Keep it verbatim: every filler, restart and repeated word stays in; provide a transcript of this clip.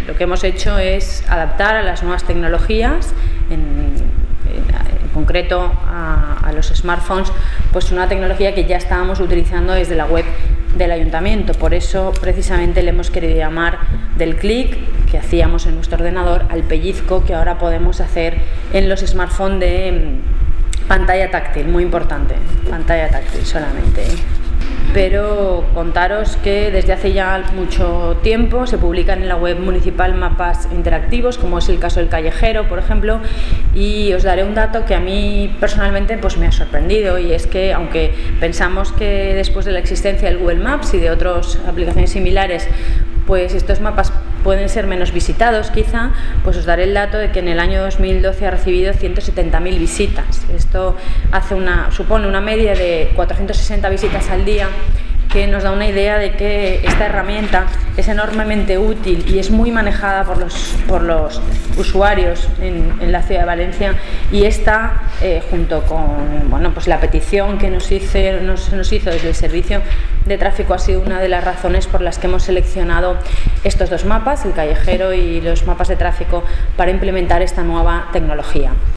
lo que hemos hecho es adaptar a las nuevas tecnologías, en, en, en concreto a, a los smartphones, pues una tecnología que ya estábamos utilizando desde la web del ayuntamiento. Por eso precisamente le hemos querido llamar del clic que hacíamos en nuestro ordenador al pellizco que ahora podemos hacer en los smartphones de pantalla táctil, muy importante, pantalla táctil solamente. Pero contaros que desde hace ya mucho tiempo se publican en la web municipal mapas interactivos, como es el caso del Callejero, por ejemplo, y os daré un dato que a mí personalmente pues me ha sorprendido, y es que aunque pensamos que después de la existencia del Google Maps y de otras aplicaciones similares, pues estos mapas pueden ser menos visitados quizá, pues os daré el dato de que en el año dos mil doce ha recibido ciento setenta mil visitas. Esto hace una, supone una media de cuatrocientas sesenta visitas al día, que nos da una idea de que esta herramienta es enormemente útil y es muy manejada por los, por los usuarios en, en la ciudad de Valencia, y esta, eh, junto con bueno, pues la petición que nos hizo, nos, nos hizo desde el servicio de tráfico, ha sido una de las razones por las que hemos seleccionado estos dos mapas, el Callejero y los mapas de tráfico, para implementar esta nueva tecnología.